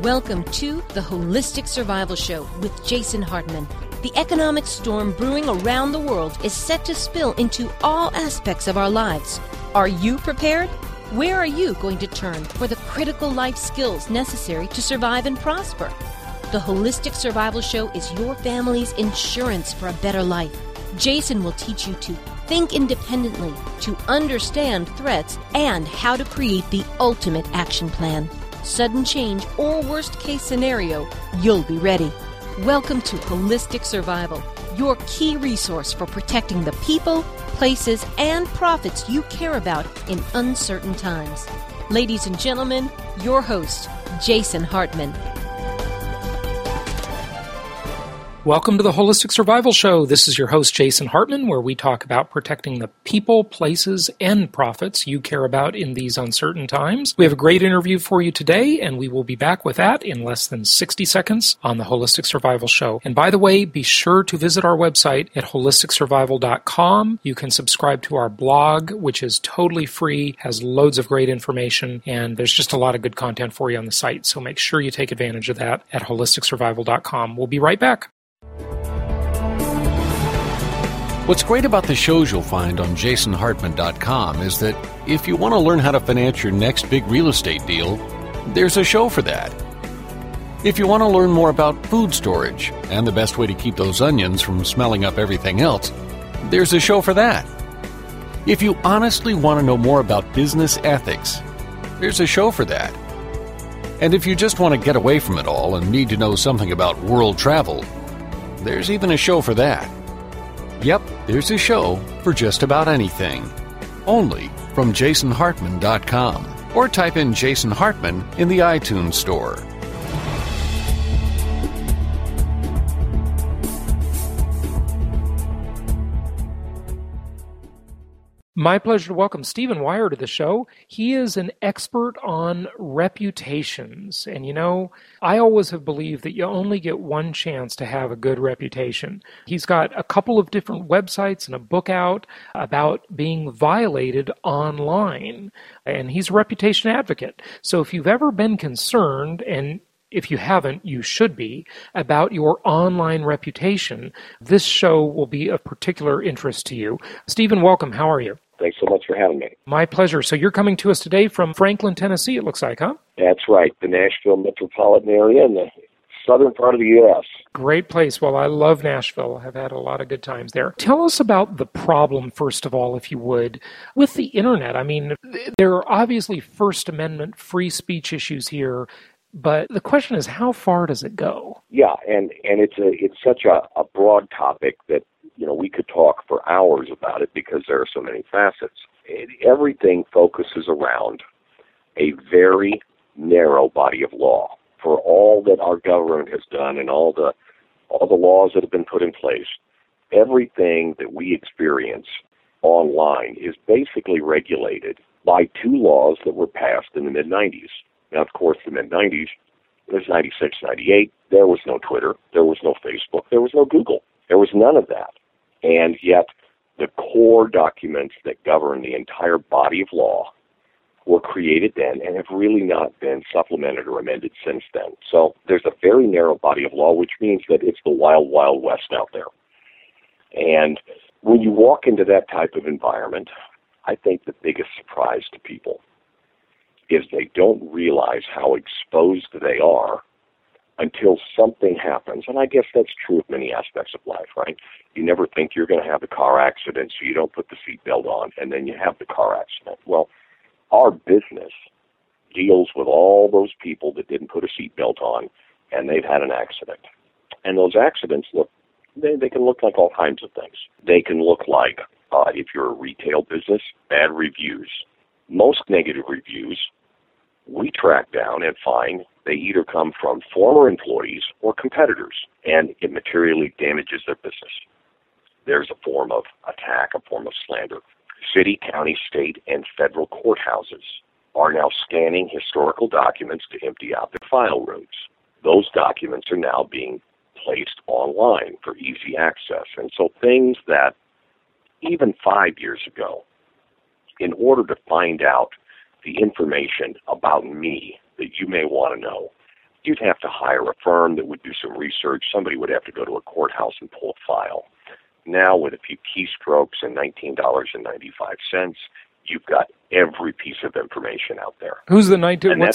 Welcome to the Holistic Survival Show with Jason Hartman. The economic storm brewing around the world is set to spill into all aspects of our lives. Are you prepared? Where are you going to turn for the critical life skills necessary to survive and prosper? The Holistic Survival Show is your family's insurance for a better life. Jason will teach you to think independently, to understand threats, and how to create the ultimate action plan. Sudden change or worst case scenario, you'll be ready. Welcome to Holistic Survival, your key resource for protecting the people, places, and profits you care about in uncertain times. Ladies and gentlemen, your host, Jason Hartman. Welcome to the Holistic Survival Show. This is your host, Jason Hartman, where we talk about protecting the people, places, and profits you care about in these uncertain times. We have a great interview for you today, and we will be back with that in less than 60 seconds on the Holistic Survival Show. And by the way, be sure to visit our website at holisticsurvival.com. You can subscribe to our blog, which is totally free, has loads of great information, and there's just a lot of good content for you on the site. So make sure you take advantage of that at holisticsurvival.com. We'll be right back. What's great about the shows you'll find on jasonhartman.com is that if you want to learn how to finance your next big real estate deal, there's a show for that. If you want to learn more about food storage and the best way to keep those onions from smelling up everything else, there's a show for that. If you honestly want to know more about business ethics, there's a show for that. And if you just want to get away from it all and need to know something about world travel, there's even a show for that. Yep, there's a show for just about anything. Only from jasonhartman.com. Or type in Jason Hartman in the iTunes store. My pleasure to welcome Stephen Wire to the show. He is an expert on reputations. And you know, I always have believed that you only get one chance to have a good reputation. He's got a couple of different websites and a book out about being violated online. And he's a reputation advocate. So if you've ever been concerned, and if you haven't, you should be, about your online reputation, this show will be of particular interest to you. Stephen, welcome. How are you? Thanks so much for having me. My pleasure. So you're coming to us today from Franklin, Tennessee, it looks like, huh? That's right, the Nashville metropolitan area in the southern part of the U.S. Great place. Well, I love Nashville. I've had a lot of good times there. Tell us about the problem, first of all, if you would, with the Internet. I mean, there are obviously First Amendment free speech issues here, but the question is, how far does it go? Yeah, and it's such a broad topic that, you know, we could talk for hours about it because there are so many facets. Everything focuses around a very narrow body of law. For all that our government has done and all the laws that have been put in place, everything that we experience online is basically regulated by two laws that were passed in the mid-'90s. Now, of course, the mid-'90s, there's 96, 98, there was no Twitter, there was no Facebook, there was no Google. There was none of that. And yet, the core documents that govern the entire body of law were created then and have really not been supplemented or amended since then. So there's a very narrow body of law, which means that it's the wild, wild west out there. And when you walk into that type of environment, I think the biggest surprise to people is they don't realize how exposed they are until something happens. And I guess that's true of many aspects of life, right? You never think you're going to have a car accident, so you don't put the seatbelt on, and then you have the car accident. Well, our business deals with all those people that didn't put a seatbelt on, and they've had an accident. And those accidents they can look like all kinds of things. They can look like, if you're a retail business, bad reviews. Most negative reviews we track down and find they either come from former employees or competitors, and it materially damages their business. There's a form of attack, a form of slander. City, county, state, and federal courthouses are now scanning historical documents to empty out their file rooms. Those documents are now being placed online for easy access. And so things that even 5 years ago, in order to find out the information about me that you may want to know, you'd have to hire a firm that would do some research. Somebody would have to go to a courthouse and pull a file. Now, with a few keystrokes and $19.95, you've got every piece of information out there. What's the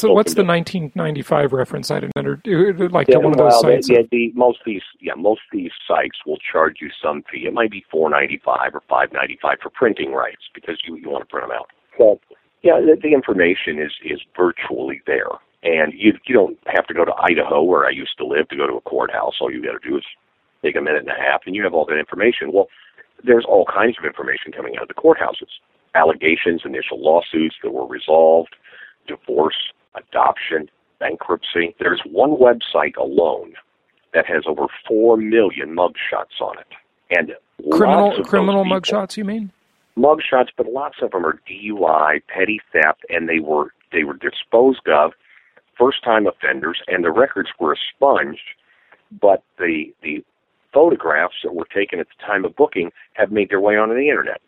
1995 reference? I didn't to one of those sites. Most of these sites will charge you some fee. It might be $4.95 or $5.95 for printing rights because you want to print them out. So, the information is virtually there. And you don't have to go to Idaho, where I used to live, to go to a courthouse. All you got to do is take a minute and a half, and you have all that information. Well, there's all kinds of information coming out of the courthouses. Allegations, initial lawsuits that were resolved, divorce, adoption, bankruptcy. There's one website alone that has over 4 million mugshots on it. And criminal mugshots, you mean? Mugshots, but lots of them are DUI, petty theft, and they were disposed of, first-time offenders, and the records were expunged, but the photographs that were taken at the time of booking have made their way onto the Internet.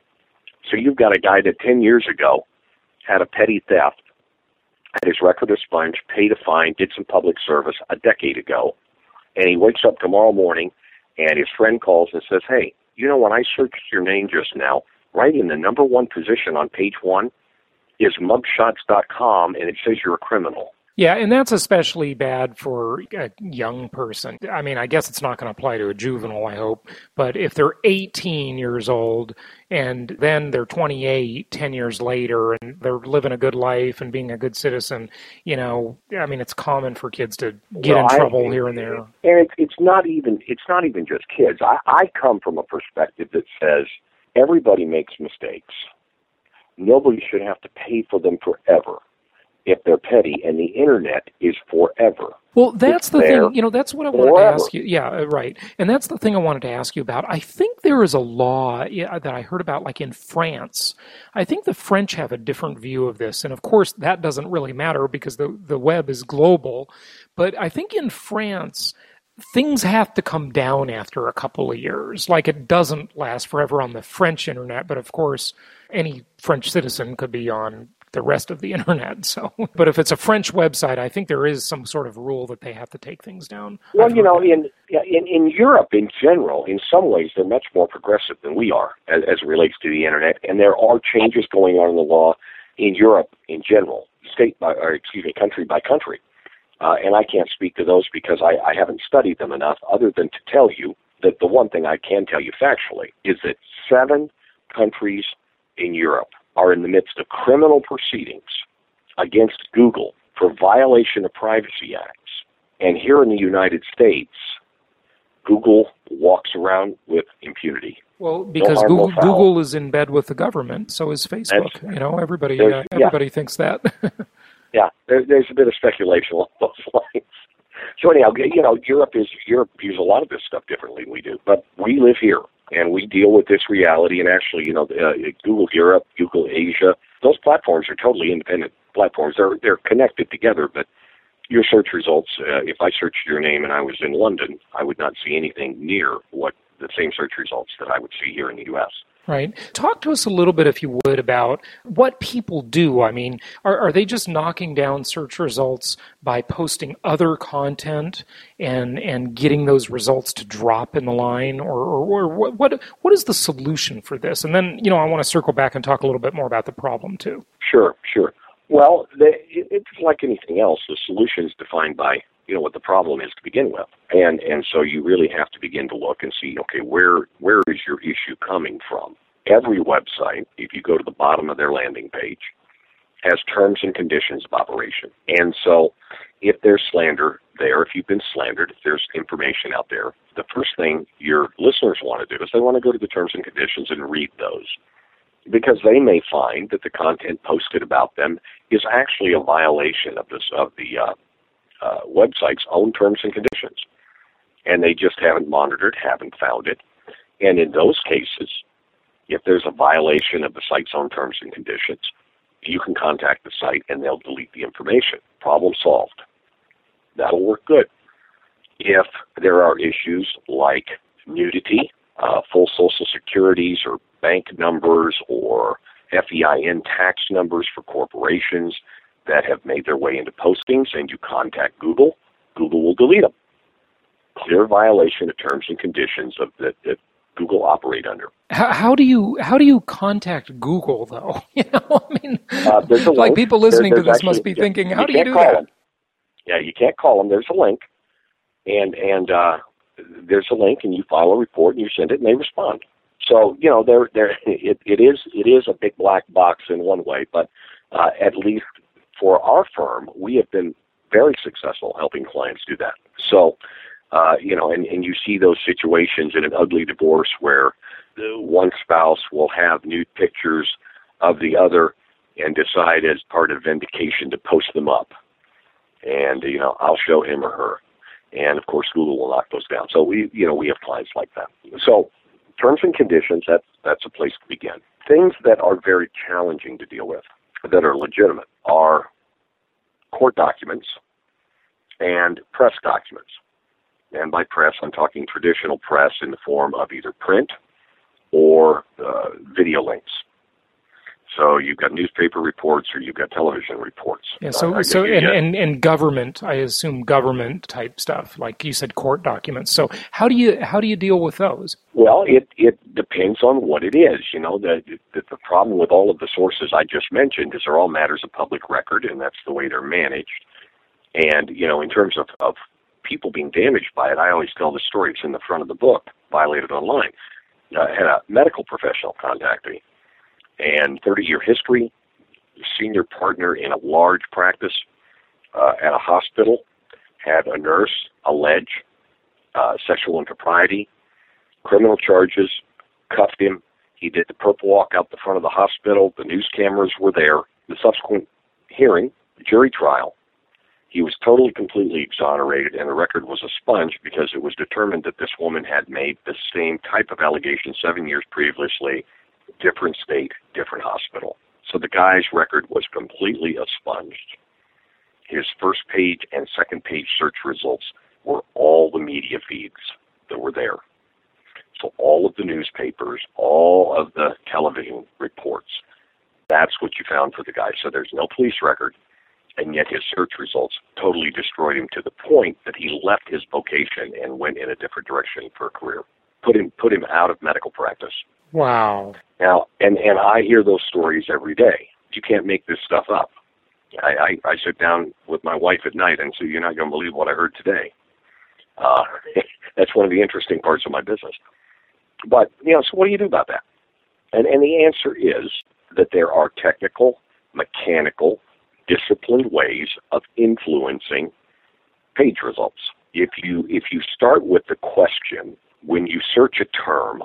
So you've got a guy that 10 years ago had a petty theft, had his record expunged, paid a fine, did some public service a decade ago, and he wakes up tomorrow morning and his friend calls and says, hey, when I searched your name just now, right in the number one position on page 1 is mugshots.com, and it says you're a criminal. Yeah, and that's especially bad for a young person. I mean, I guess it's not going to apply to a juvenile, I hope, but if they're 18 years old and then they're 28 10 years later and they're living a good life and being a good citizen, it's common for kids to get in trouble here and there. And it's not even just kids. I come from a perspective that says everybody makes mistakes. Nobody should have to pay for them forever if they're petty, and the Internet is forever. Well, that's the thing. That's what I wanted to ask you. Yeah, right. And that's the thing I wanted to ask you about. I think there is a law that I heard about, like in France. I think the French have a different view of this. And of course, that doesn't really matter because the web is global. But I think in France, things have to come down after a couple of years. Like, it doesn't last forever on the French Internet. But of course, any French citizen could be on the rest of the Internet. So, but if it's a French website, I think there is some sort of rule that they have to take things down. Well, in Europe in general, in some ways, they're much more progressive than we are as it relates to the Internet, and there are changes going on in the law in Europe in general, country by country. And I can't speak to those because I haven't studied them enough, other than to tell you that the one thing I can tell you factually is that 7 countries in Europe are in the midst of criminal proceedings against Google for violation of privacy acts. And here in the United States, Google walks around with impunity. Well, because Google is in bed with the government, so is Facebook. Everybody thinks that. Yeah, there's a bit of speculation along those lines. So anyhow, Europe views a lot of this stuff differently than we do, but we live here. And we deal with this reality, and actually, Google Europe, Google Asia, those platforms are totally independent platforms. They're connected together, but your search results, if I searched your name and I was in London, I would not see anything near what the same search results that I would see here in the U.S. Right. Talk to us a little bit, if you would, about what people do. I mean, are they just knocking down search results by posting other content and getting those results to drop in the line? Or what is the solution for this? And then, I want to circle back and talk a little bit more about the problem, too. Sure. Well, it's like anything else. The solution is defined by what the problem is to begin with. And so you really have to begin to look and see, okay, where is your issue coming from? Every website, if you go to the bottom of their landing page, has terms and conditions of operation. And so if there's slander there, if you've been slandered, if there's information out there, the first thing your listeners want to do is they want to go to the terms and conditions and read those, because they may find that the content posted about them is actually a violation of the website's own terms and conditions, and they just haven't monitored, haven't found it. And in those cases, if there's a violation of the site's own terms and conditions, you can contact the site and they'll delete the information. Problem solved. That'll work good. If there are issues like nudity, full social securities or bank numbers or FEIN tax numbers for corporations, that have made their way into postings and you contact Google, Google will delete them. Clear violation of terms and conditions that Google operate under. How do you contact Google though? I mean, there's a like link. People listening to this actually, must be thinking, how do you do call that? Them. Yeah, you can't call them. There's a link, and there's a link, and you file a report and you send it, and they respond. So it is a big black box in one way, but at least for our firm, we have been very successful helping clients do that. So, and you see those situations in an ugly divorce where one spouse will have nude pictures of the other and decide as part of vindication to post them up. And, I'll show him or her. And, of course, Google will knock those down. So we have clients like that. So terms and conditions, that's a place to begin. Things that are very challenging to deal with, that are legitimate, are court documents and press documents. And by press, I'm talking traditional press in the form of either print or video links. So you've got newspaper reports or you've got television reports. Yeah. And government, I assume government type stuff, like you said, court documents. So how do you deal with those? Well, it depends on what it is. The problem with all of the sources I just mentioned is they're all matters of public record, and that's the way they're managed. And in terms of people being damaged by it, I always tell the story. It's in the front of the book, Violated Online. I had a medical professional contact me. And 30-year history, senior partner in a large practice at a hospital, had a nurse allege sexual impropriety, criminal charges, cuffed him. He did the perp walk out the front of the hospital. The news cameras were there. The subsequent hearing, jury trial, he was totally, completely exonerated, and the record was a sponge because it was determined that this woman had made the same type of allegation 7 years previously, different state, different hospital. So the guy's record was completely expunged. His first page and second page search results were all the media feeds that were there. So all of the newspapers, all of the television reports, that's what you found for the guy. So there's no police record, and yet his search results totally destroyed him to the point that he left his vocation and went in a different direction for a career. Put him out of medical practice. Wow. Now, and I hear those stories every day. You can't make this stuff up. I sit down with my wife at night and say, you're not going to believe what I heard today. That's one of the interesting parts of my business. But, so what do you do about that? And the answer is that there are technical, mechanical, disciplined ways of influencing page results. If you start with the question, when you search a term,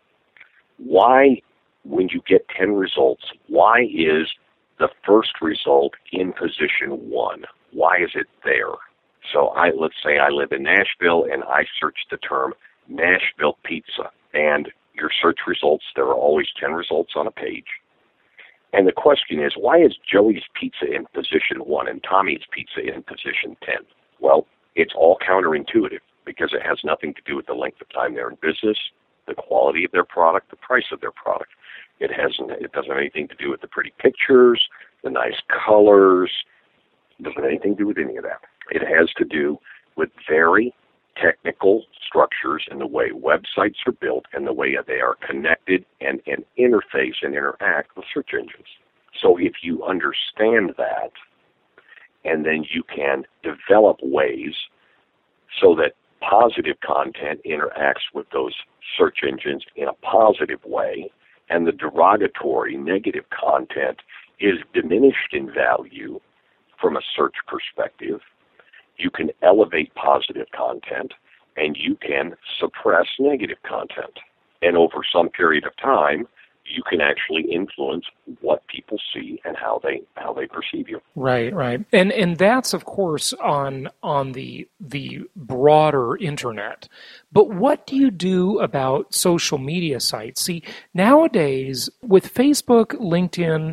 why, when you get 10 results, why is the first result in position 1? Why is it there? So let's say I live in Nashville and I search the term Nashville pizza. And your search results, there are always 10 results on a page. And the question is, why is Joey's Pizza in position 1 and Tommy's Pizza in position 10? Well, it's all counterintuitive because it has nothing to do with the length of time they're in business, the quality of their product, the price of their product. It doesn't have anything to do with the pretty pictures, the nice colors. It doesn't have anything to do with any of that. It has to do with very technical structures in the way websites are built and the way they are connected and interface and interact with search engines. So if you understand that, and then you can develop ways so that positive content interacts with those search engines in a positive way, and the derogatory, negative content is diminished in value from a search perspective, you can elevate positive content and you can suppress negative content. And over some period of time, you can actually influence what people see and how they perceive you. Right. And that's, of course, on the broader internet. But what do you do about social media sites? See, nowadays, with Facebook, LinkedIn,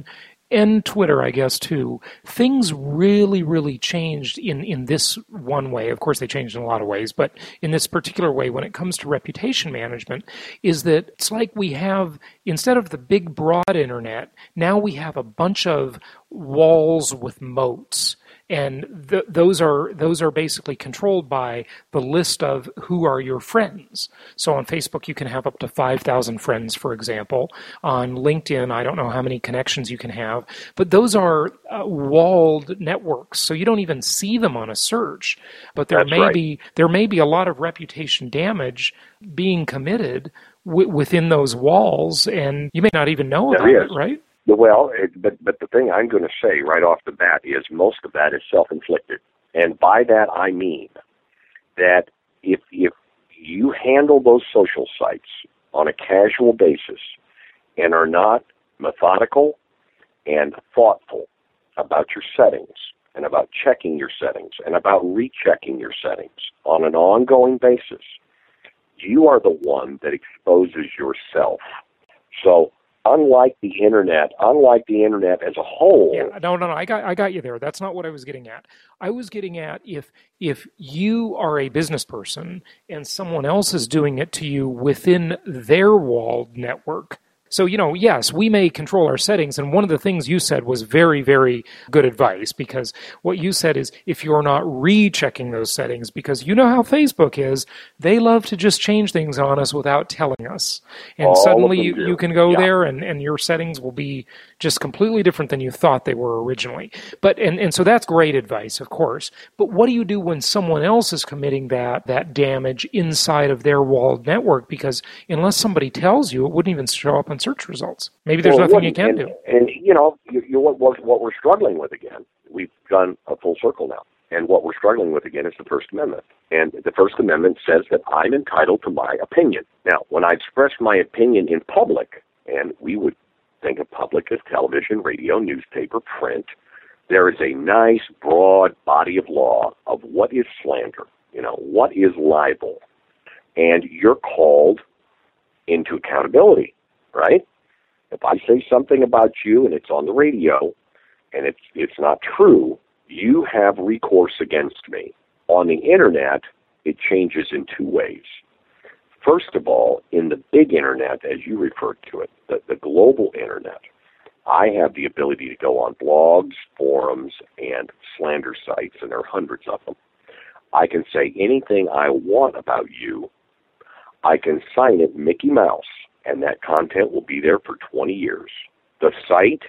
and Twitter, I guess, too, things really, really changed in this one way. Of course, they changed in a lot of ways, but in this particular way, when it comes to reputation management, is that it's like we have, instead of the big, broad internet, now we have a bunch of walls with moats. And those are basically controlled by the list of who are your friends. So on Facebook, you can have up to 5,000 friends, for example. On LinkedIn, I don't know how many connections you can have, but those are walled networks. So you don't even see them on a search. But there may be a lot of reputation damage being committed within those walls, and you may not even know about it, right? Well, but the thing I'm going to say right off the bat is most of that is self-inflicted. And by that I mean that if you handle those social sites on a casual basis and are not methodical and thoughtful about your settings and about checking your settings and about rechecking your settings on an ongoing basis, you are the one that exposes yourself. So Unlike the internet as a whole. Yeah, no, I got you there. That's not what I was getting at. I was getting at if you are a business person and someone else is doing it to you within their walled network. So, yes, we may control our settings, and one of the things you said was very, very good advice, because what you said is if you're not rechecking those settings, because you know how Facebook is, they love to just change things on us without telling us. And suddenly you can go there and your settings will be just completely different than you thought they were originally. But and so that's great advice, of course. But what do you do when someone else is committing that damage inside of their walled network? Because unless somebody tells you, it wouldn't even show up on search results. Maybe there's nothing you can do. And what we're struggling with again, we've done a full circle now. And what we're struggling with again is the First Amendment. And the First Amendment says that I'm entitled to my opinion. Now, when I express my opinion in public, and we would think of public as television, radio, newspaper, print, there is a nice, broad body of law of what is slander, what is libel. And you're called into accountability, right? If I say something about you and it's on the radio and it's not true, you have recourse against me. On the internet, it changes in two ways. First of all, in the big internet, as you referred to it, the global internet, I have the ability to go on blogs, forums, and slander sites, and there are hundreds of them. I can say anything I want about you. I can sign it Mickey Mouse, and that content will be there for 20 years. The site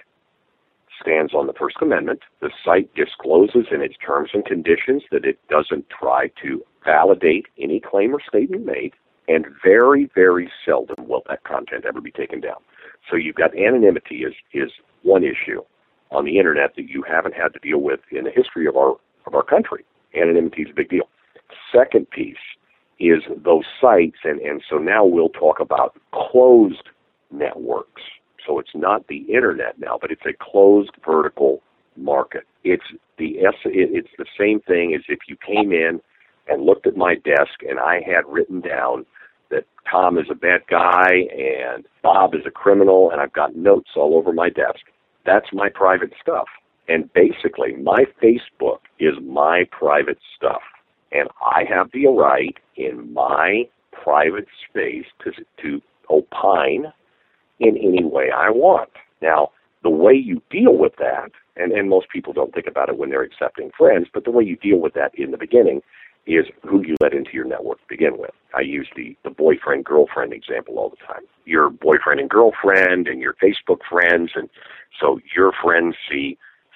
stands on the First Amendment. The site discloses in its terms and conditions that it doesn't try to validate any claim or statement made, and very, very seldom will that content ever be taken down. So you've got anonymity is one issue on the internet that you haven't had to deal with in the history of our country. Anonymity is a big deal. Second piece is those sites, and so now we'll talk about closed networks. So it's not the internet now, but it's a closed vertical market. It's the same thing as if you came in and looked at my desk and I had written down that Tom is a bad guy and Bob is a criminal, and I've got notes all over my desk. That's my private stuff. And basically, my Facebook is my private stuff. And I have the right in my private space to opine in any way I want. Now, the way you deal with that, and most people don't think about it when they're accepting friends, but the way you deal with that in the beginning is who you let into your network to begin with. I use the boyfriend-girlfriend example all the time. Your boyfriend and girlfriend and your Facebook friends, and so your friends see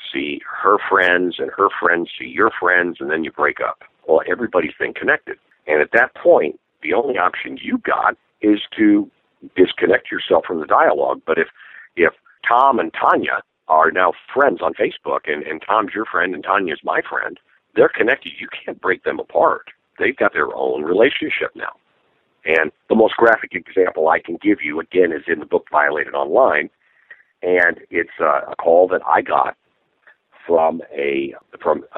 her friends, and her friends see your friends, and then you break up. Well, everybody's been connected. And at that point, the only option you got is to disconnect yourself from the dialogue. But if Tom and Tanya are now friends on Facebook, and Tom's your friend and Tanya's my friend, they're connected. You can't break them apart. They've got their own relationship now. And the most graphic example I can give you, again, is in the book Violated Online, and it's a call that I got from a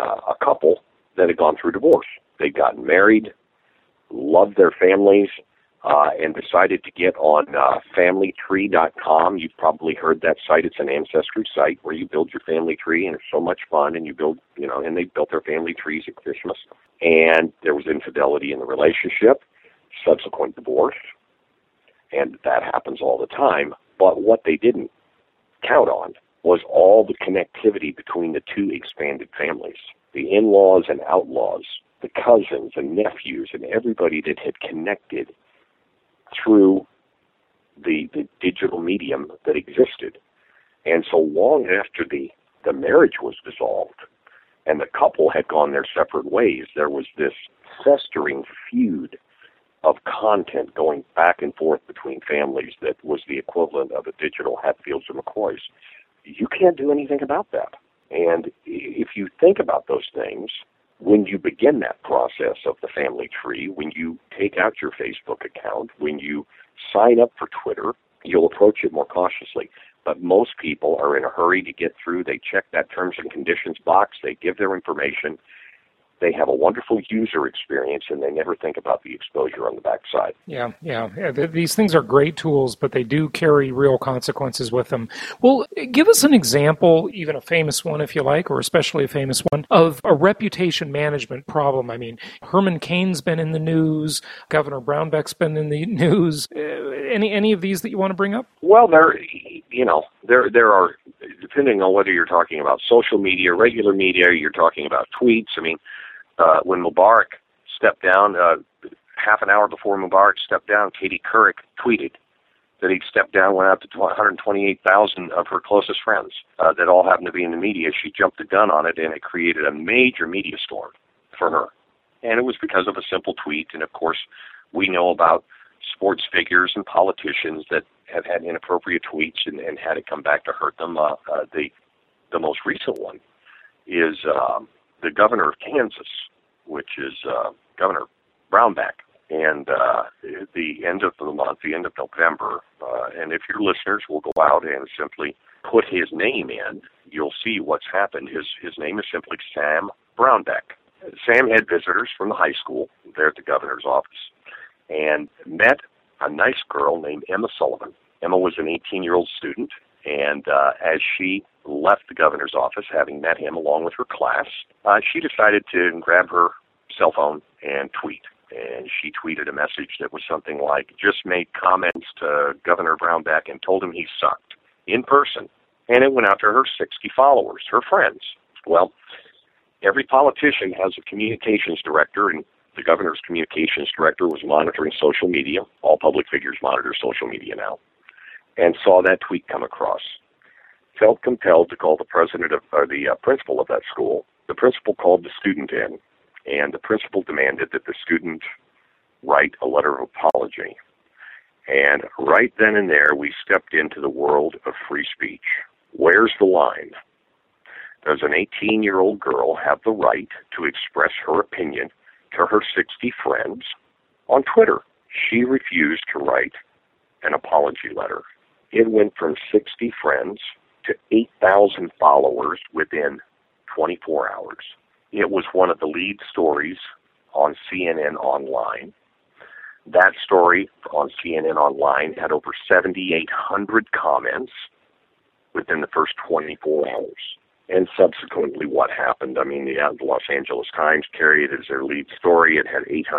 couple that had gone through divorce. They'd gotten married, loved their families, and decided to get on FamilyTree.com. You've probably heard that site. It's an ancestry site where you build your family tree, and it's so much fun. And you build, and they built their family trees at Christmas. And there was infidelity in the relationship, subsequent divorce, and that happens all the time. But what they didn't count on was all the connectivity between the two expanded families, the in-laws and outlaws, the cousins and nephews, and everybody that had connected through the digital medium that existed. And so long after the marriage was dissolved and the couple had gone their separate ways, there was this festering feud of content going back and forth between families that was the equivalent of a digital Hatfields or McCoys. You can't do anything about that. And if you think about those things, when you begin that process of the family tree, when you take out your Facebook account, when you sign up for Twitter, you'll approach it more cautiously. But most people are in a hurry to get through. They check that terms and conditions box. They give their information. They have a wonderful user experience, and they never think about the exposure on the backside. Yeah. These things are great tools, but they do carry real consequences with them. Well, give us an example, even a famous one if you like, or especially a famous one, of a reputation management problem. I mean, Herman Cain's been in the news, Governor Brownback's been in the news. Any of these that you want to bring up? Well, there are, depending on whether you're talking about social media, regular media, you're talking about tweets. I mean, when Mubarak stepped down, half an hour before Mubarak stepped down, Katie Couric tweeted that he'd stepped down, went out to 128,000 of her closest friends that all happened to be in the media. She jumped the gun on it, and it created a major media storm for her. And it was because of a simple tweet. And, of course, we know about sports figures and politicians that have had inappropriate tweets and had it come back to hurt them. The most recent one is the governor of Kansas, which is Governor Brownback. And the end of the month, the end of November, and if your listeners will go out and simply put his name in, you'll see what's happened. His name is simply Sam Brownback. Sam had visitors from the high school there at the governor's office and met a nice girl named Emma Sullivan. Emma was an 18-year-old student, and as she left the governor's office, having met him along with her class, she decided to grab her cell phone and tweet. And she tweeted a message that was something like, just made comments to Governor Brownback and told him he sucked, in person. And it went out to her 60 followers, her friends. Well, every politician has a communications director, and the governor's communications director was monitoring social media. All public figures monitor social media now. And saw that tweet come across. Felt compelled to call the principal of that school. The principal called the student in, and the principal demanded that the student write a letter of apology. And right then and there, we stepped into the world of free speech. Where's the line? Does an 18-year-old girl have the right to express her opinion to her 60 friends on Twitter? She refused to write an apology letter. It went from 60 friends to 8,000 followers within 24 hours. It was one of the lead stories on CNN Online. That story on CNN Online had over 7,800 comments within the first 24 hours. And subsequently, what happened? I mean, the Los Angeles Times carried it as their lead story. It had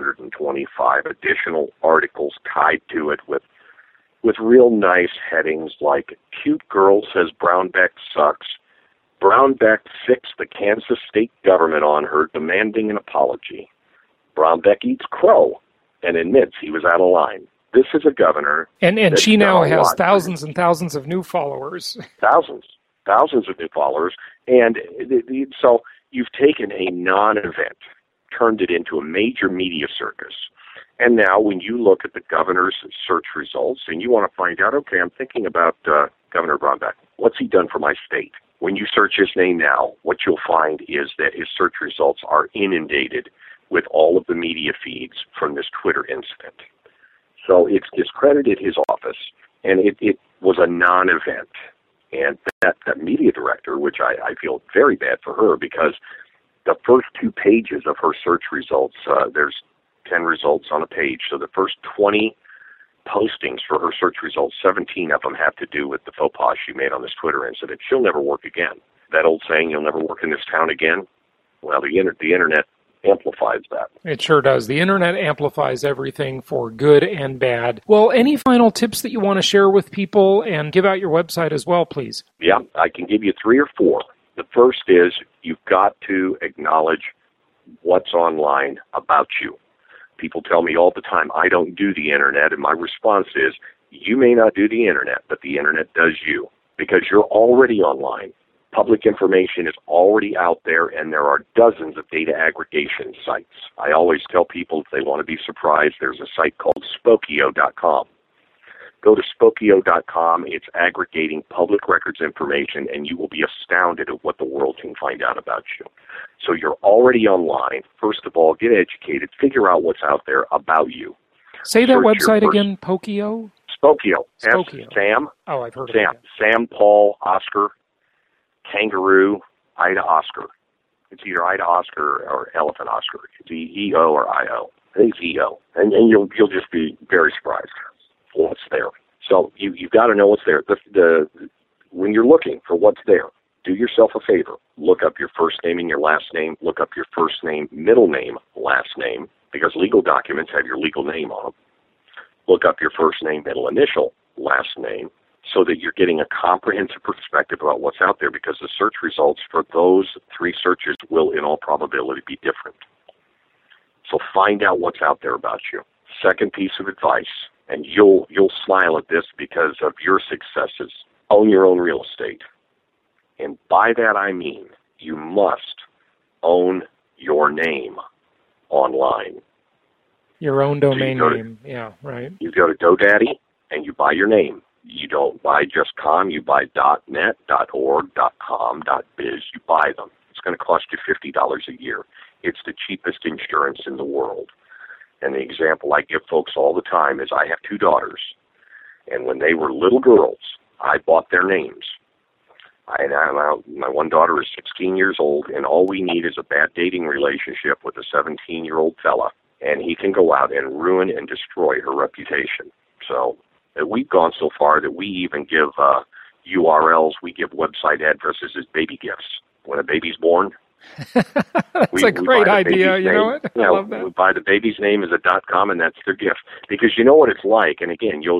825 additional articles tied to it with real nice headings like, cute girl says Brownback sucks. Brownback sicks the Kansas state government on her, demanding an apology. Brownback eats crow and admits he was out of line. This is a governor. And she now has thousands and thousands of new followers. Thousands of new followers. And so you've taken a non-event, turned it into a major media circus. And now when you look at the governor's search results and you want to find out, okay, I'm thinking about Governor Brownback. What's he done for my state? When you search his name now, what you'll find is that his search results are inundated with all of the media feeds from this Twitter incident. So it's discredited his office, and it was a non-event. And that media director, which I feel very bad for her, because the first 2 pages of her search results, there's 10 results on a page. So the first 20 postings for her search results, 17 of them have to do with the faux pas she made on this Twitter incident. She'll never work again. That old saying, you'll never work in this town again? Well, the Internet amplifies that. It sure does. The Internet amplifies everything for good and bad. Well, any final tips that you want to share with people, and give out your website as well, please? Yeah, I can give you 3 or 4. The first is you've got to acknowledge what's online about you. People tell me all the time, I don't do the Internet, and my response is, you may not do the Internet, but the Internet does you, because you're already online. Public information is already out there, and there are dozens of data aggregation sites. I always tell people if they want to be surprised, there's a site called Spokeo.com. Go to Spokeo.com. It's aggregating public records information, and you will be astounded at what the world can find out about you. So you're already online. First of all, get educated. Figure out what's out there about you. Say that website again, Pokeo? Spokeo. Spokeo. Sam. Oh, I've heard of Sam. it. Sam, Paul, Oscar, Kangaroo, Ida, Oscar. It's either Ida, Oscar, or Elephant, Oscar. It's E-O or I-O. I think it's E-O. And you'll just be very surprised what's there. So you've got to know what's there. When you're looking for what's there, do yourself a favor. Look up your first name and your last name. Look up your first name, middle name, last name, because legal documents have your legal name on them. Look up your first name, middle initial, last name, so that you're getting a comprehensive perspective about what's out there, because the search results for those 3 searches will, in all probability, be different. So find out what's out there about you. Second piece of advice, and you'll smile at this because of your successes, own your own real estate. And by that I mean you must own your name online. Your own domain So name. Yeah, right. You go to GoDaddy and you buy your name. You don't buy just .com, you buy .net, .org, .com, .biz, you buy them. It's going to cost you $50 a year. It's the cheapest insurance in the world. And the example I give folks all the time is I have 2 daughters, and when they were little girls, I bought their names. My one daughter is 16 years old, and all we need is a bad dating relationship with a 17-year-old fella, and he can go out and ruin and destroy her reputation. So we've gone so far that we even give URLs, we give website addresses as baby gifts. When a baby's born, That's a great idea. You know what? I love that. We buy the baby's name as a .com, and that's their gift. Because you know what it's like, and again, you'll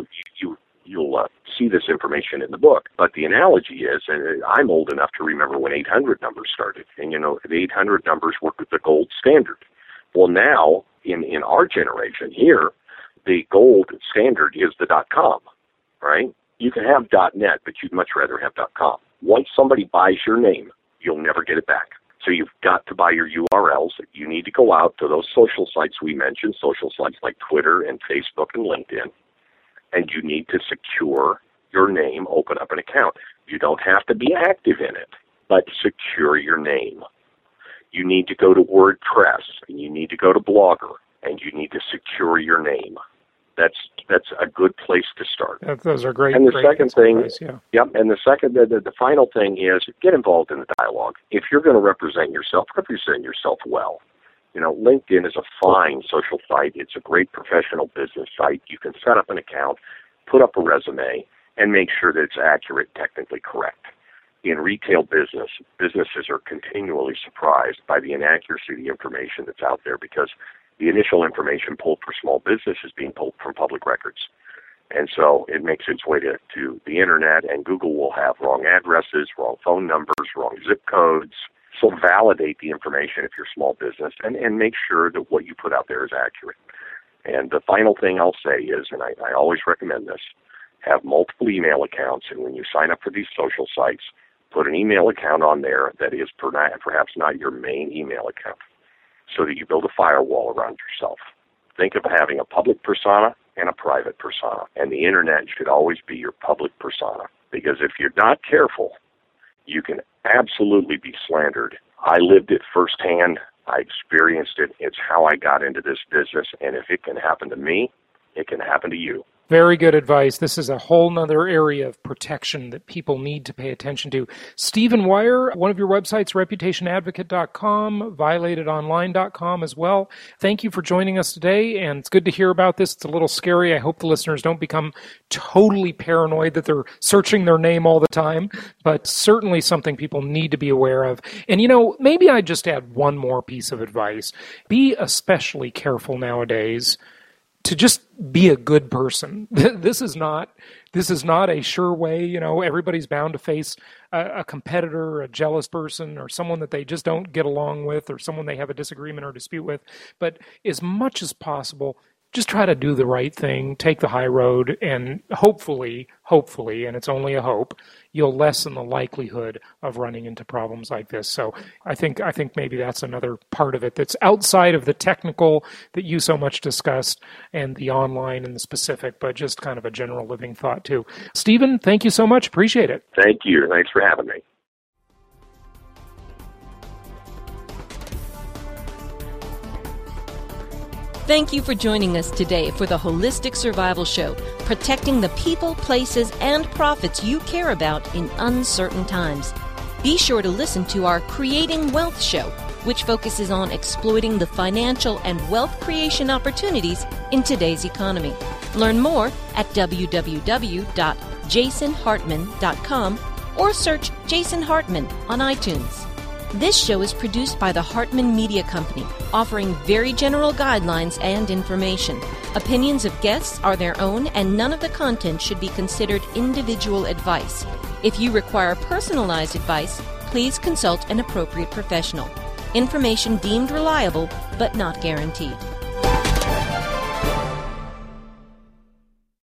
see this information in the book. But the analogy is, and I'm old enough to remember when 800 numbers started, and the 800 numbers were the gold standard. Well, now in our generation here, the gold standard is the .com, right? You can have .net, but you'd much rather have .com. Once somebody buys your name, you'll never get it back. So you've got to buy your URLs. You need to go out to those social sites we mentioned, social sites like Twitter and Facebook and LinkedIn, and you need to secure your name, open up an account. You don't have to be active in it, but secure your name. You need to go to WordPress, and you need to go to Blogger, and you need to secure your name. That's a good place to start. Those are great. And the great second thing, advice, yeah. Yep. And the final thing is get involved in the dialogue. If you're going to represent yourself well. LinkedIn is a fine social site. It's a great professional business site. You can set up an account, put up a resume, and make sure that it's accurate, technically correct. In retail business, businesses are continually surprised by the inaccuracy of the information that's out there, because the initial information pulled for small business is being pulled from public records. And so it makes its way to the Internet, and Google will have wrong addresses, wrong phone numbers, wrong zip codes. So validate the information if you're a small business, and make sure that what you put out there is accurate. And the final thing I'll say is, and I always recommend this, have multiple email accounts, and when you sign up for these social sites, put an email account on there that is perhaps not your main email account, so that you build a firewall around yourself. Think of having a public persona and a private persona, and the Internet should always be your public persona, because if you're not careful, you can absolutely be slandered. I lived it firsthand. I experienced it. It's how I got into this business, and if it can happen to me, it can happen to you. Very good advice. This is a whole nother area of protection that people need to pay attention to. Stephen Wire, one of your websites, reputationadvocate.com, violatedonline.com as well. Thank you for joining us today, and it's good to hear about this. It's a little scary. I hope the listeners don't become totally paranoid that they're searching their name all the time, but certainly something people need to be aware of. And, maybe I'd just add one more piece of advice. Be especially careful nowadays to just be a good person. This is not a sure way. Everybody's bound to face a competitor, a jealous person, or someone that they just don't get along with, or someone they have a disagreement or dispute with. But as much as possible, just try to do the right thing, take the high road, and hopefully, and it's only a hope, you'll lessen the likelihood of running into problems like this. So I think maybe that's another part of it that's outside of the technical that you so much discussed and the online and the specific, but just kind of a general living thought too. Stephen, thank you so much. Appreciate it. Thank you. Thanks for having me. Thank you for joining us today for the Holistic Survival Show, protecting the people, places, and profits you care about in uncertain times. Be sure to listen to our Creating Wealth show, which focuses on exploiting the financial and wealth creation opportunities in today's economy. Learn more at www.jasonhartman.com or search Jason Hartman on iTunes. This show is produced by the Hartman Media Company, offering very general guidelines and information. Opinions of guests are their own, and none of the content should be considered individual advice. If you require personalized advice, please consult an appropriate professional. Information deemed reliable, but not guaranteed.